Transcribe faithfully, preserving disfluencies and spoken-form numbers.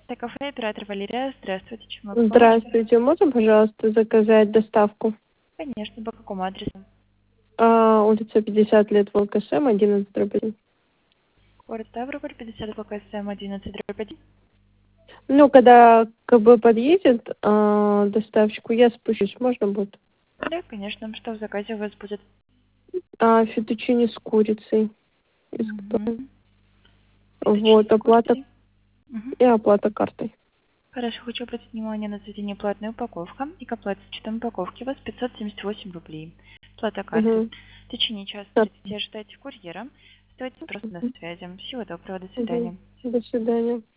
Это кафе, оператор Валерия. Здравствуйте, чем могу помочь? Здравствуйте, можно, пожалуйста, заказать доставку? Конечно, по какому адресу? А, улица пятьдесят лет ВЛКСМ, одиннадцать дробь один. Город Ставрополь, пятьдесят ВКСМ одиннадцать дробь один. Ну, когда КБ подъедет, а, доставщику, я спущусь, можно будет? Да, конечно. Что в заказе у вас будет? А, фетучини с курицей. Из Угу. которой- Фетучини Вот, с оплата курицей. Угу. и оплата картой. Хорошо, хочу обратить внимание на заведение платная упаковка. И к оплате с учетом упаковки у вас пятьсот семьдесят восемь рублей. Плата картой. Угу. В течение часа Да. тридцати ожидайте курьера. Оставайтесь просто на связи. Всего доброго, до Угу. свидания. До свидания.